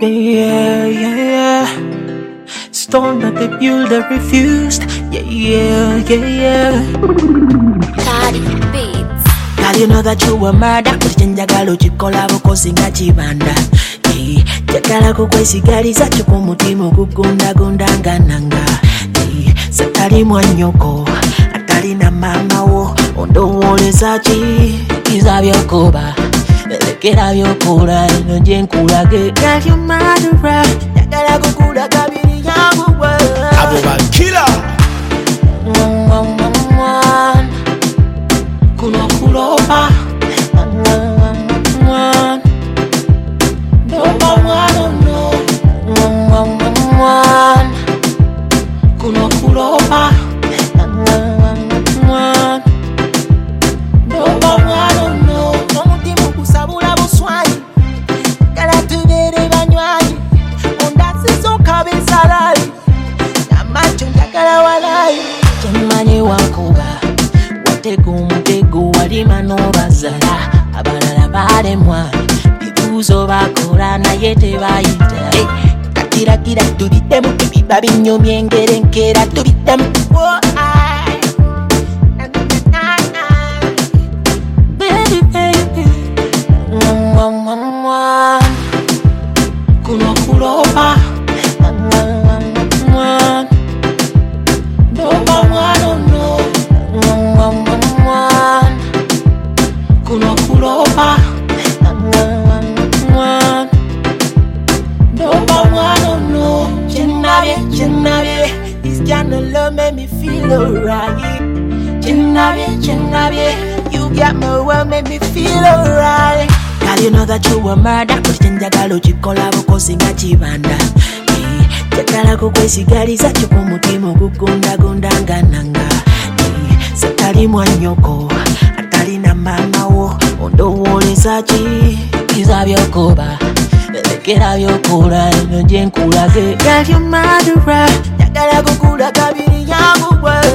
Yeah, yeah, yeah. Stone that the builder refused. Yeah, yeah, yeah, yeah. Cardi Beats. Girl, you know that you were murder. Kuchenjagalo chikola bukosinga chibanda. Chakala kukwesigaliza chukumutima kugunda gundanga nanga. Satali mwanyoko atali na mama wo ondowoleza chi kizabyokoba lekera byokola eno jenkulage. Girl, you murderer. Chakala kukula kabiri yangu wa Abo bakila kuno kulopa dopa mwana no kuno kulopa dopa mwana no omutima kusabula buswani kala tubere banywanyi ondasizo kabisalali namacho njagala walai chemanye wankuba watego umutego walima n'obazala abalala balemwa bibuuzo bakola naye tebayita kakiragira tubiddemu ebiba binyomya engere nkera tubiddemu baby baby kuno kulopa dopa mwana no kuno kulopa dopa mwana no chenabye this kind of love make me feel alright. Chenabye you got my world make me feel alright. Girl, you know that you were murder. Kuchenjagalo chikola bukosinga chibanda. Chakala kukwesigaliza chukumutima kugunda gundanga nanga. Satali mwanyoko atali na mama wo ondowoleza chi kizabyokoba lekera byokola eno jenkulage. Girl, you murderer. Chakala kukula kabiri yangu wa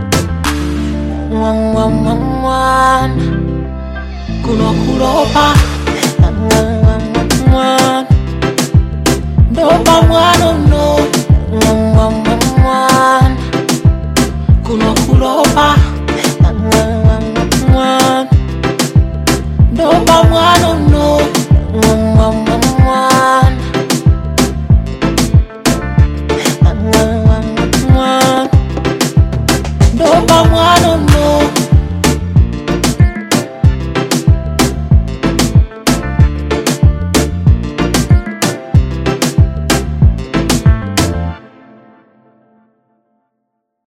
kuno kulopa